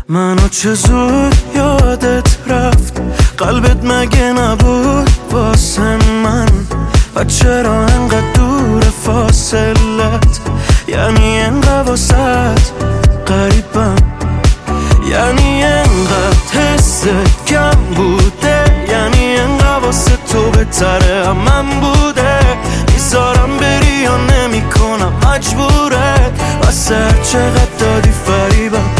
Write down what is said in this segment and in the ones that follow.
منو چه زود یادت رفت، قلبت مگه نبود واسه من؟ و چرا انقدر دور فاصلت؟ یعنی انقدر واسط غریبم، یعنی انقدر حست کم بوده، یعنی انقدر واسه تو بهتره هم من بوده. میذارم بری یا نمی کنم مجبورت، واسه هر چقدر دادی فریبم.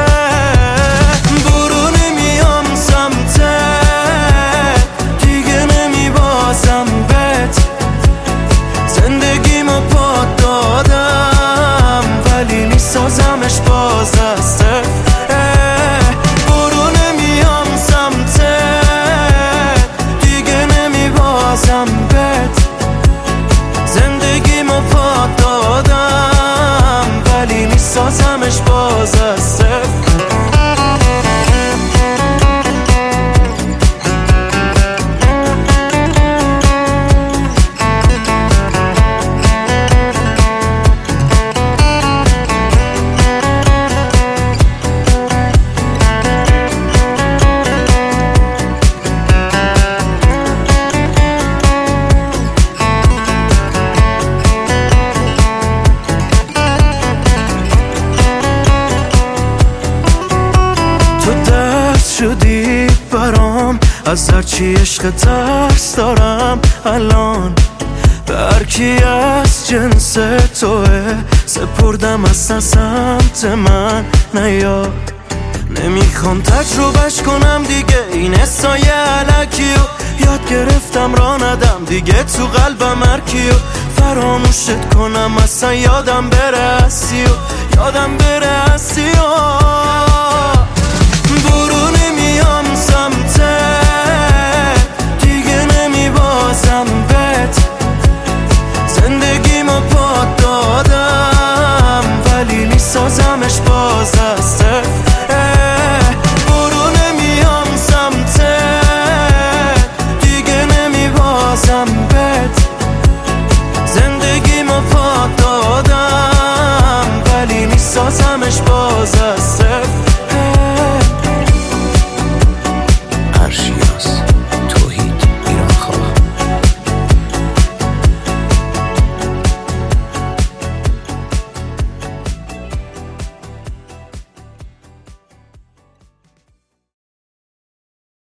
برو نمیام سمتت، دیگه نمیبازم بهت، زندگیمو پا دادم ولی میسازمش باز از صفر. برو نمیام سمتت، دیگه نمیبازم بهت، زندگیمو پا دادم ولی میسازمش باز از صفر. شدی برام، از هرچی عشق ترس دارم الان. به هرکی از جنس توه سپردم اصلا سمت من نیاد. نمیخوام تجربهش کنم دیگه این حسای علکی و یاد گرفتم را ندم دیگه تو قلبم هرکی و فراموشت کنم اصلا یادم بره هستی و یادم بره هستی و